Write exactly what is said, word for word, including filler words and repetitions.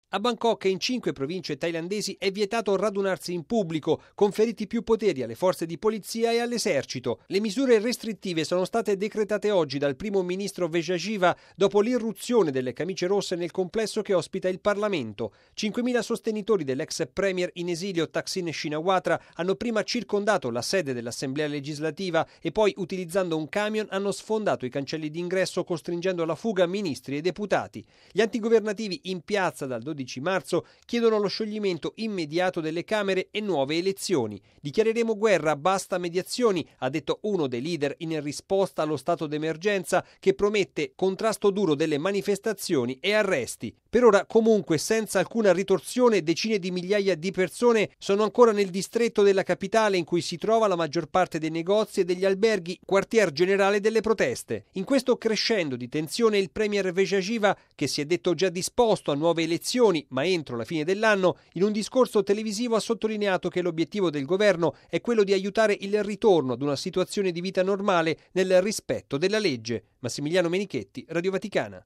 A Bangkok e in cinque province thailandesi è vietato radunarsi in pubblico, conferiti più poteri alle forze di polizia e all'esercito. Le misure restrittive sono state decretate oggi dal primo ministro Vejajiva dopo l'irruzione delle camicie rosse nel complesso che ospita il Parlamento. cinquemila sostenitori dell'ex premier in esilio Thaksin Shinawatra hanno prima circondato la sede dell'Assemblea legislativa e poi, utilizzando un camion, hanno sfondato i cancelli d'ingresso, costringendo alla fuga ministri e deputati. Gli antigovernativi in piazza dal dodici marzo chiedono lo scioglimento immediato delle Camere e nuove elezioni. Dichiareremo guerra, basta mediazioni, ha detto uno dei leader in risposta allo stato d'emergenza che promette contrasto duro delle manifestazioni e arresti. Per ora, comunque, senza alcuna ritorsione, decine di migliaia di persone sono ancora nel distretto della capitale in cui si trova la maggior parte dei negozi e degli alberghi, quartier generale delle proteste. In questo crescendo di tensione, il premier Vejajiva, che si è detto già disposto a nuove elezioni, ma entro la fine dell'anno, in un discorso televisivo ha sottolineato che l'obiettivo del governo è quello di aiutare il ritorno ad una situazione di vita normale nel rispetto della legge. Massimiliano Menichetti, Radio Vaticana.